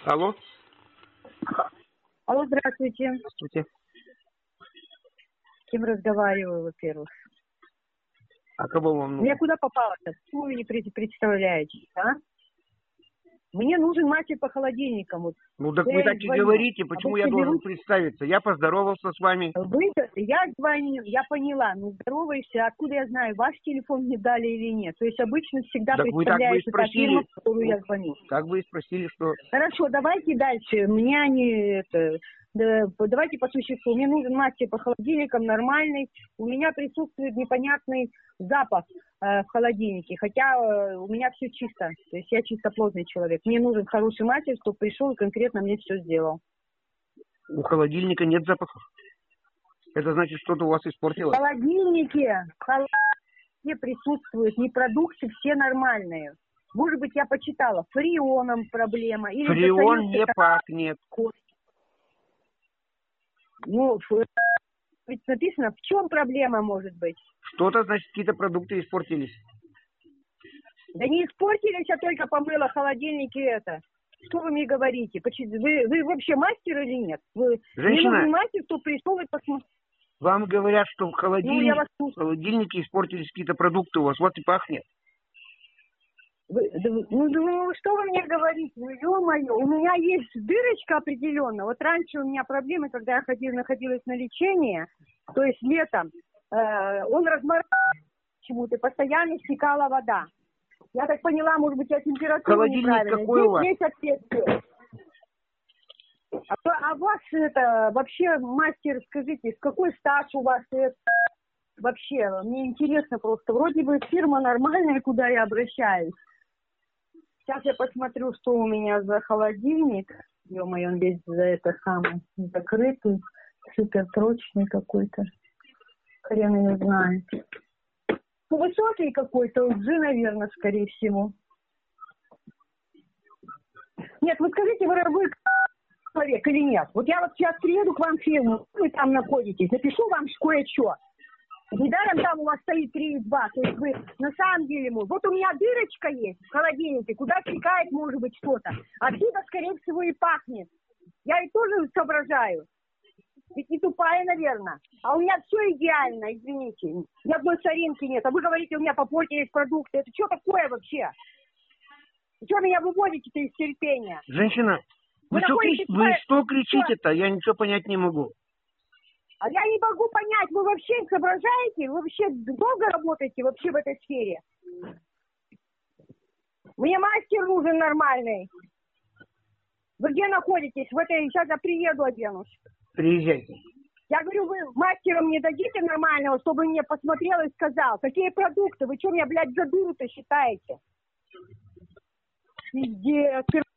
Алло. Алло, здравствуйте. Здравствуйте. С кем разговариваю, во-первых? А кого вам нужно? Я куда попала-то? Что вы не представляете, а? Мне нужен мастер по холодильникам. Вот. Ну так вы так и говорите, почему я должен представиться? Я поздоровался с вами. Я звоню, я поняла. Ну здоровайся, откуда я знаю, ваш телефон мне дали или нет? То есть обычно всегда Так представляется та фирма, в которую я звоню. Так вы и спросили, что... Хорошо, давайте дальше. Мне они давайте по существу. Мне нужен мастер по холодильникам нормальный. У меня присутствует непонятный запах в холодильнике, хотя у меня все чисто. То есть я чистоплотный человек. Мне нужен хороший мастер, чтобы пришел и конкретно мне все сделал. У холодильника нет запахов. Это значит, что-то у вас испортилось. В холодильнике присутствуют не продукты, все нормальные. Может быть, я почитала, фреоном проблема. Или фреон не пахнет. Ну, ведь написано, в чем проблема может быть? Что-то, значит, какие-то продукты испортились. Да не испортились, а только помыла холодильник и это. Что вы мне говорите? Вы вообще мастер или нет? Женщина, мне нужен мастер, кто пришел и посмотрел. Вам говорят, что в холодильнике испортились какие-то продукты у вас, вот и пахнет. Что вы мне говорите? Ну, ё-моё, у меня есть дырочка определенно. Вот раньше у меня проблемы, когда я находилась на лечении, то есть летом, он размораживал почему-то, постоянно стекала вода. Я так поняла, может быть, я температуру неправильно. Какой у вас? Здесь ответствие. А вас это, вообще, мастер, скажите, какой стаж у вас это? Вообще, мне интересно просто. Вроде бы фирма нормальная, куда я обращаюсь. Сейчас я посмотрю, что у меня за холодильник. Ё-моё, он весь за это самое закрытый, суперпрочный какой-то. Хрен его знает. Ну, высокий какой-то, LG, наверное, скорее всего. Нет, вы скажите, вы человек или нет? Вот я вот сейчас приеду к вам в фирму, вы там находитесь, напишу вам кое-что. Недаром там у вас стоит 3,2, то есть вы на самом деле, вот у меня дырочка есть в холодильнике, куда стекает, может быть, что-то. Отсюда, скорее всего, и пахнет. Я и тоже соображаю. Ведь не тупая, наверное. А у меня все идеально, извините. Ни одной соринки нет. А вы говорите, у меня попортились продукты. Это что такое вообще? Что меня выводите-то из терпения? Женщина, вы что кричите-то? Я ничего понять не могу. А я не могу понять, вы вообще соображаете? Вы вообще долго работаете вообще в этой сфере? Мне мастер нужен нормальный. Вы где находитесь? Сейчас я приеду, оденусь. Приезжайте. Я говорю, вы мастера мне дадите нормального, чтобы мне посмотрел и сказал, какие продукты? Вы что меня, блядь, за дуру-то считаете? Пиздец.